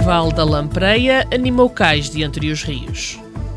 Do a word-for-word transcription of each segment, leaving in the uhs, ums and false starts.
Festival da Lampreia animou cais de entre os rios.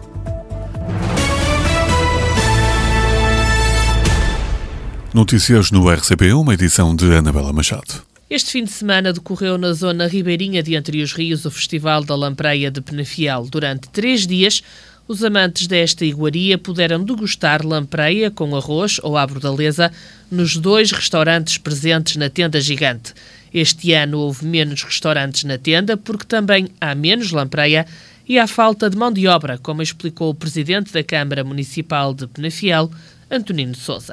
Notícias no R C P, uma edição de Anabela Machado. Este fim de semana decorreu na zona ribeirinha de Entre os Rios o Festival da Lampreia de Penafiel. Durante três dias, os amantes desta iguaria puderam degustar lampreia com arroz ou à bordaleza nos dois restaurantes presentes na tenda gigante. Este ano houve menos restaurantes na tenda porque também há menos lampreia e há falta de mão de obra, como explicou o presidente da Câmara Municipal de Penafiel, Antonino Sousa.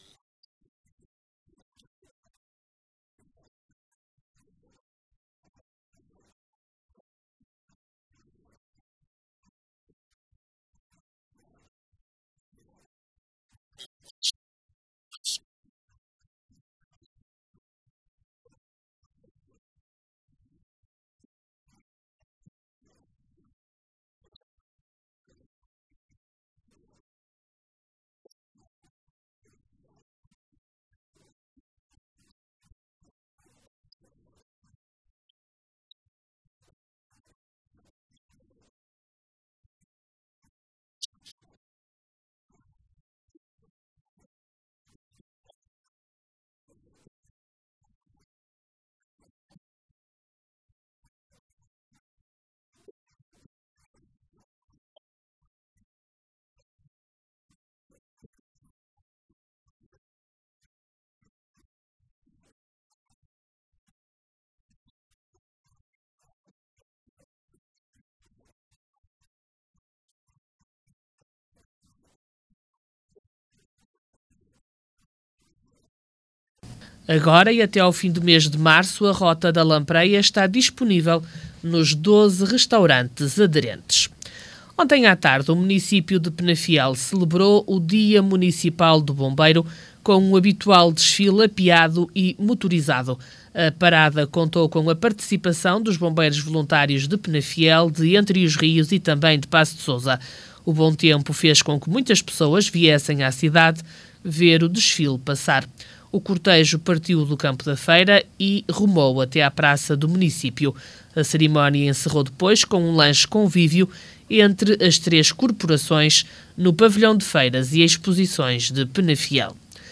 Agora e até ao fim do mês de março, a Rota da Lampreia está disponível nos doze restaurantes aderentes. Ontem à tarde, o município de Penafiel celebrou o Dia Municipal do Bombeiro com um habitual desfile apeado e motorizado. A parada contou com a participação dos bombeiros voluntários de Penafiel, de Entre os Rios e também de Paço de Sousa. O bom tempo fez com que muitas pessoas viessem à cidade ver o desfile passar. O cortejo partiu do campo da feira e rumou até à praça do município. A cerimónia encerrou depois com um lanche convívio entre as três corporações no pavilhão de feiras e exposições de Penafiel.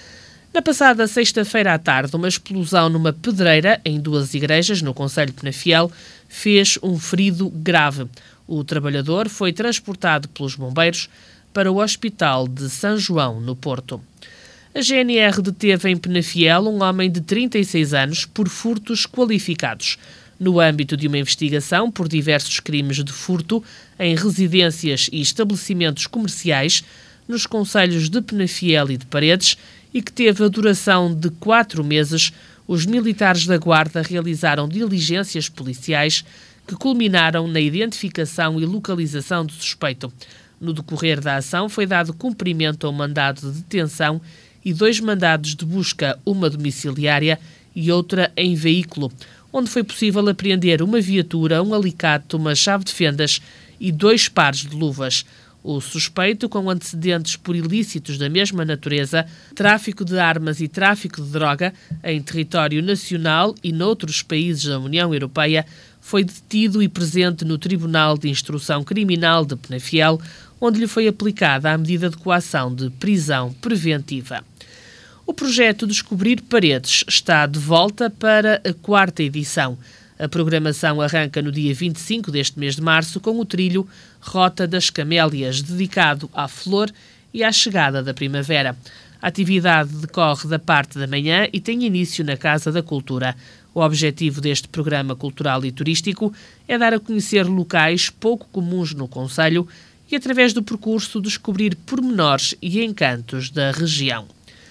Na passada sexta-feira à tarde, uma explosão numa pedreira em duas igrejas no concelho de Penafiel fez um ferido grave. O trabalhador foi transportado pelos bombeiros para o Hospital de São João, no Porto. A G N R deteve em Penafiel um homem de trinta e seis anos por furtos qualificados. No âmbito de uma investigação por diversos crimes de furto em residências e estabelecimentos comerciais nos concelhos de Penafiel e de Paredes e que teve a duração de quatro meses, os militares da Guarda realizaram diligências policiais que culminaram na identificação e localização do suspeito. No decorrer da ação foi dado cumprimento ao mandado de detenção e dois mandados de busca, uma domiciliária e outra em veículo, onde foi possível apreender uma viatura, um alicate, uma chave de fendas e dois pares de luvas. O suspeito, com antecedentes por ilícitos da mesma natureza, tráfico de armas e tráfico de droga em território nacional e noutros países da União Europeia, foi detido e presente no Tribunal de Instrução Criminal de Penafiel, onde lhe foi aplicada a medida de coação de prisão preventiva. O projeto Descobrir Paredes está de volta para a quarta edição. A programação arranca no dia vinte e cinco deste mês de março com o trilho Rota das Camélias, dedicado à flor e à chegada da primavera. A atividade decorre da parte da manhã e tem início na Casa da Cultura. O objetivo deste programa cultural e turístico é dar a conhecer locais pouco comuns no concelho e, através do percurso, descobrir pormenores e encantos da região.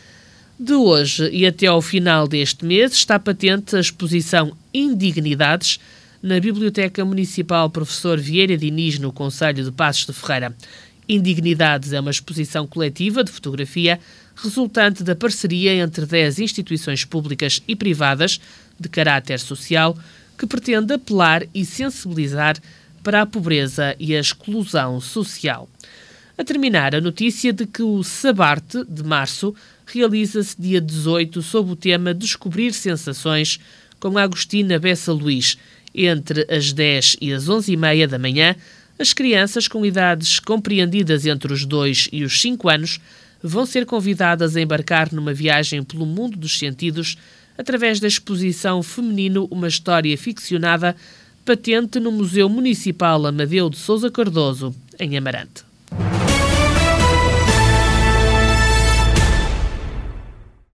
De hoje e até ao final deste mês está patente a exposição Indignidades na Biblioteca Municipal Professor Vieira Diniz, no concelho de Passos de Ferreira. Indignidades é uma exposição coletiva de fotografia resultante da parceria entre dez instituições públicas e privadas de caráter social que pretende apelar e sensibilizar para a pobreza e a exclusão social. A terminar, a notícia de que o Sabarte de março realiza-se dia dezoito sob o tema Descobrir Sensações com a Agostina Bessa Luís. Entre as dez e as onze e meia da manhã, as crianças com idades compreendidas entre os dois e os cinco anos vão ser convidadas a embarcar numa viagem pelo mundo dos sentidos através da exposição Feminino, uma história ficcionada, patente no Museu Municipal Amadeu de Sousa Cardoso, em Amarante.